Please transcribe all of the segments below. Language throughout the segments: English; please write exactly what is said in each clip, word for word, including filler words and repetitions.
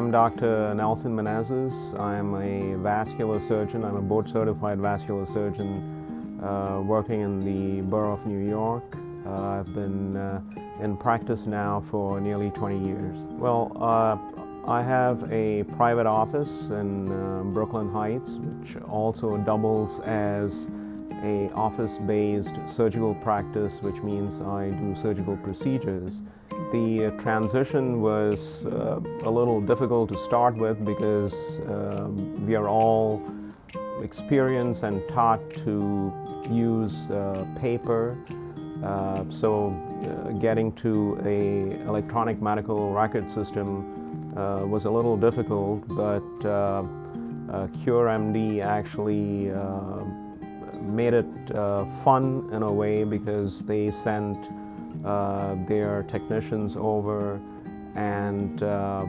I'm Doctor Nelson Menezes. I'm a vascular surgeon. I'm a board-certified vascular surgeon uh, working in the Borough of New York. Uh, I've been uh, in practice now for nearly twenty years. Well, uh, I have a private office in uh, Brooklyn Heights, which also doubles as a office-based surgical practice, which means I do surgical procedures. The uh, transition was uh, a little difficult to start with because uh, we are all experienced and taught to use uh, paper. Uh, so uh, getting to a electronic medical record system uh, was a little difficult, but uh, uh, CureMD actually uh, made it uh, fun in a way because they sent uh, their technicians over and uh,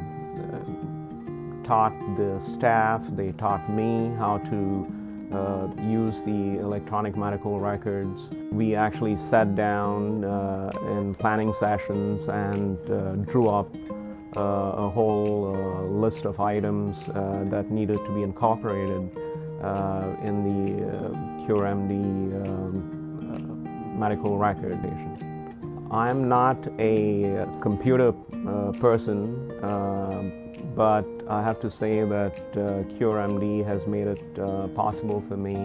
taught the staff, they taught me how to uh, use the electronic medical records. We actually sat down uh, in planning sessions and uh, drew up uh, a whole uh, list of items uh, that needed to be incorporated uh, in the uh, CureMD um, uh, medical record. I'm not a computer uh, person, uh, but I have to say that uh, CureMD has made it uh, possible for me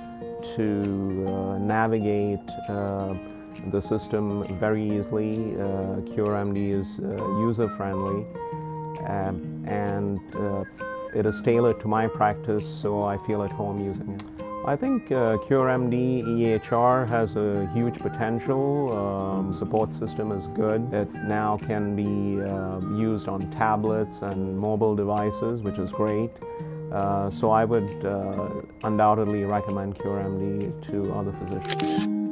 to uh, navigate uh, the system very easily. Uh, CureMD is uh, user-friendly, uh, and uh, it is tailored to my practice, so I feel at home using it. I think uh, CureMD E H R has a huge potential. Um, support system is good. It now can be uh, used on tablets and mobile devices, which is great. Uh, so I would uh, undoubtedly recommend CureMD to other physicians.